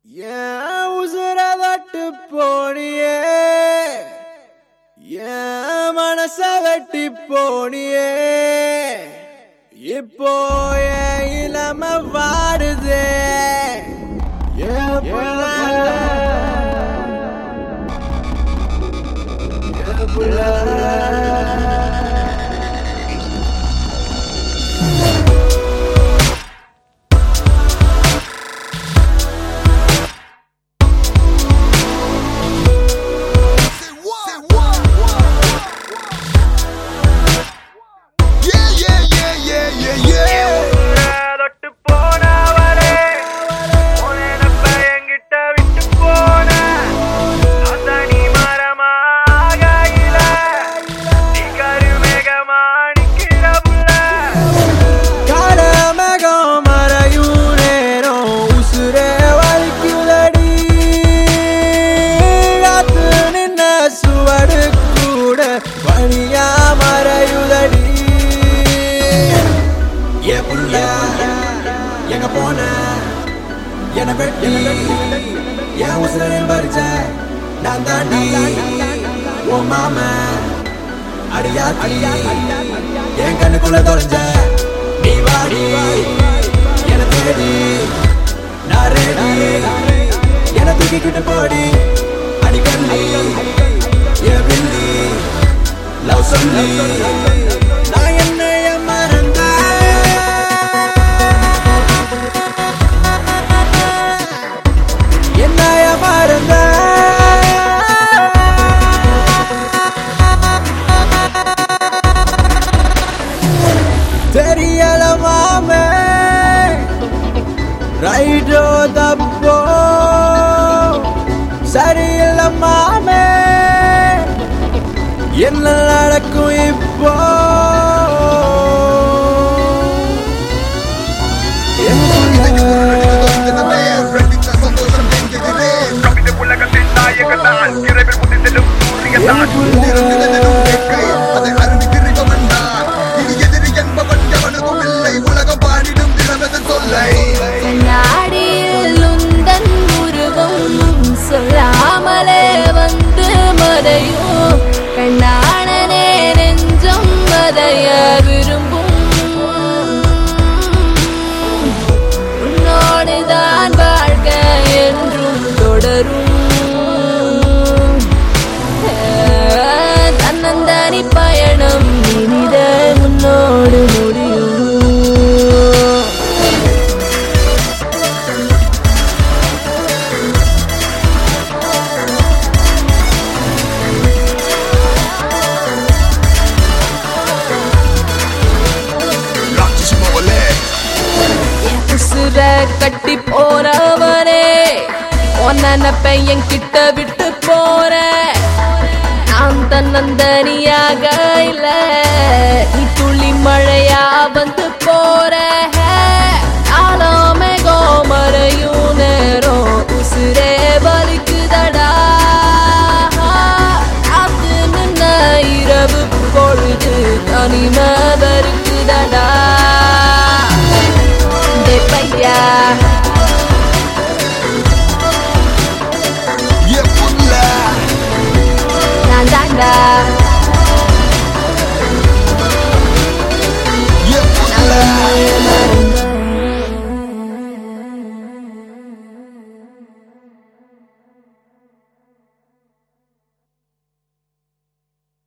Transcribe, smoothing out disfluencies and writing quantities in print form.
ஏன் உசுரதட்டு போனியே, ஏன் மனச வெட்டி போனியே, இப்போ என் இளம வாடுதே, ஏன் புள்ள எங்க போன என வெட்டி என் உசுரில் பறிச்ச நான் தாண்டி ஓ மாம அடியாத்தி என் கண்ணுக்குள்ள தொலைஞ்ச நீ வாடி என தேடி நான் ரெடி என தூக்கிக்கிட்டு போடி அடிக்கல்லி என் வில்லி லவ் சொல்லி நான் என்னைய மறந்த தெரியல மாமே ரைட்டோ தப்போ சரியில்ல மாமே என்ன நடக்கும் இப்போ நாடியில் உந்தன் உருவம் சொல்லாமலே வந்து மறையும் கண்ணானே நெஞ்சம் மதைய விரும்பும் உன்னோடுதான் வாழ்க்கை என்றும் தொடரும் தன்னந்தனி பயணம் இனித உன்னோடு முடியும் கட்டி போறவனே உன்ன பையன் கிட்ட விட்டு போற நான் தன்னந்தனியாக இல்ல நீ துளி மழையா வந்து